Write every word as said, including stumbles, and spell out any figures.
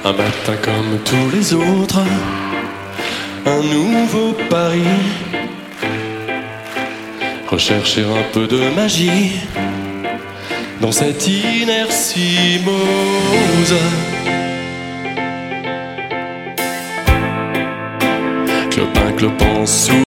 Un matin comme tous les autres, un nouveau pari. Rechercher un peu de magie dans cette inertie morose. Clopin, clopin sous